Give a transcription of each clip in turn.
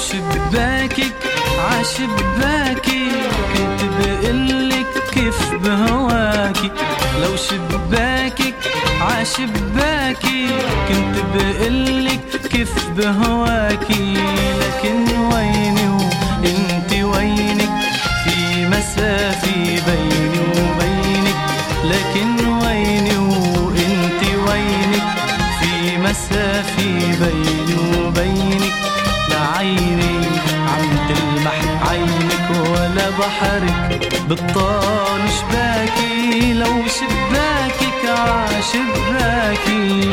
شباكك عشباكي كنت بقلك كيف بهواكي. لو شباكك عشباكي كنت بقلك كيف بهواكي. لكن ويني وانت وينك في مسافة بيني وبينك. لكن ويني وانت وينك في مسافة بيني وبينك. لا عيني عم تلمح عينك ولا بحرك بطال شباكي. لو شباكك عشباكي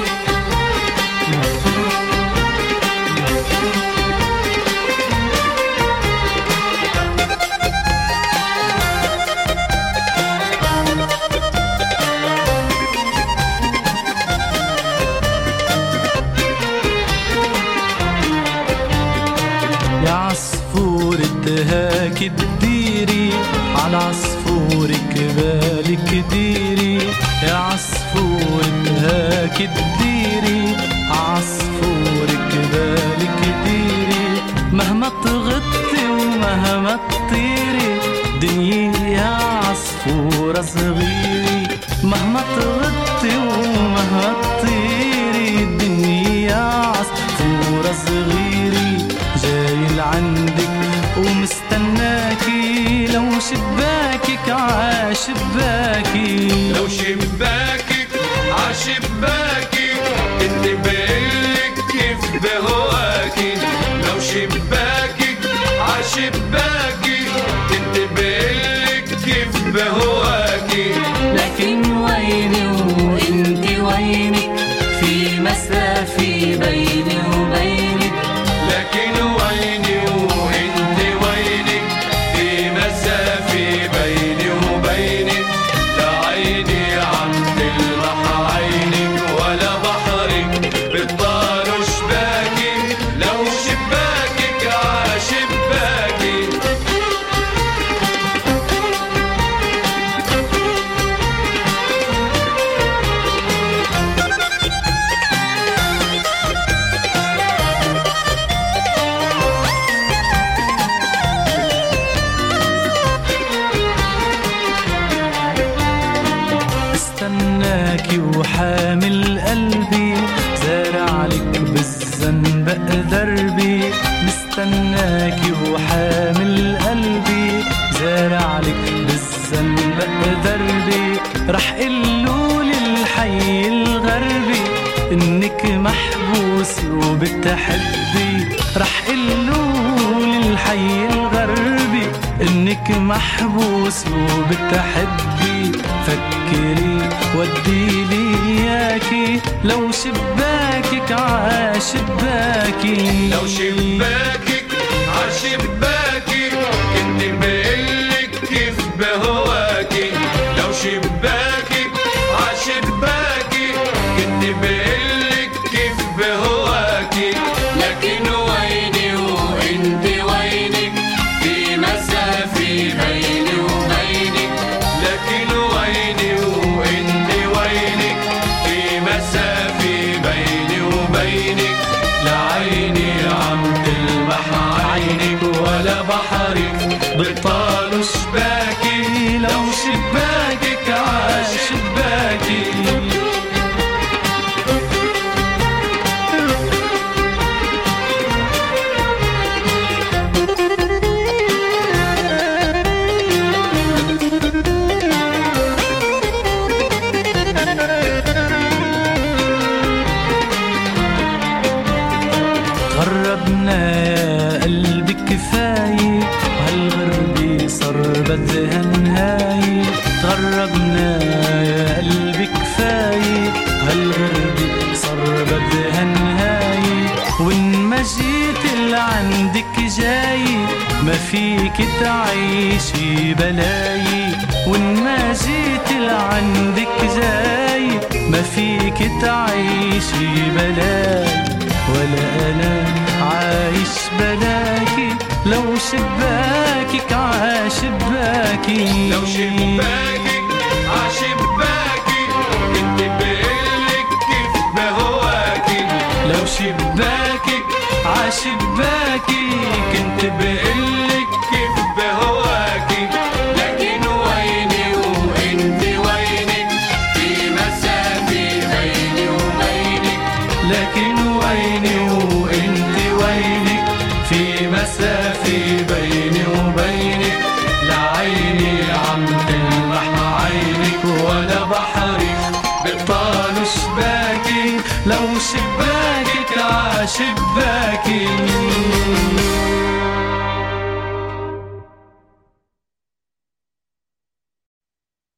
يا عصفورة هاك تديري على عصفورك بالك ديري. يا عصفورة هاك تديري عصفورك بالك ديري. مهما تغطي ومهما تطيري دنيا يا عصفورة صغيري. مهما تغطي ومهما تطيري دنيا يا عصفورة صغيري. جاي لعندك ومستناكي. لو شباكك عشباكي. لو شباكك عشباكي كنت بقلك كيف بهواكي. لو شباكك عشباكي كنت بقلك كيف بهواكي. لكن ويني وانت وينك في مسافة بيني وبينك. لكن ويني وانت وينك في مسافة بيني وبينك. لا عيني عم تلمح عينك ولا بحرك بطال شباكي. لو شباكك عشباكي استناكي وحامل قلبي زارع لك بالزنبق دربي. مستناكي وحامل قلبي زارع لك بالزنبق دربي. رح قلو للحي الغربي انك محبوس وبتحبي. رح قلو للحي الغربي انك محبوس وبتحبي. فكري وديلي اياكي. لو شباكك عشباكي. لو شباكك عشباكي كنت بقلك كيف بهواكي. لو شباكك عشباكي كنت بقلك كيف بهواكي. لكن ويني وانت وينك في مسافة بيني وبينك. لكن ويني وانت وينك في مسافة بيني وبينك. لا عيني عم تلمح عينك ولا بحرك بطال شباكي. لو شباكك عشباكي غربنا يا قلبي كفاية وهالغربة صار بدها نهاية. غربنا يا قلبي كفاية وهالغربة صار بدها نهاية. وإن ما جيت لعندك جاي ما فيك تعيشي بلاي. وإن ما جيت لعندك جاي ما فيك تعيشي بلاي. ولا أنا عايش بلاكي. لو شباكك عشباكي. لو شباكك عشباكي كنت بقلك كيف بهواكي. لو شباكك عشباكي مسافي بيني وبينك، لعيني عم تلمح عينك، ولا بحري بقطال شباكي، لو شباكك عشباكي.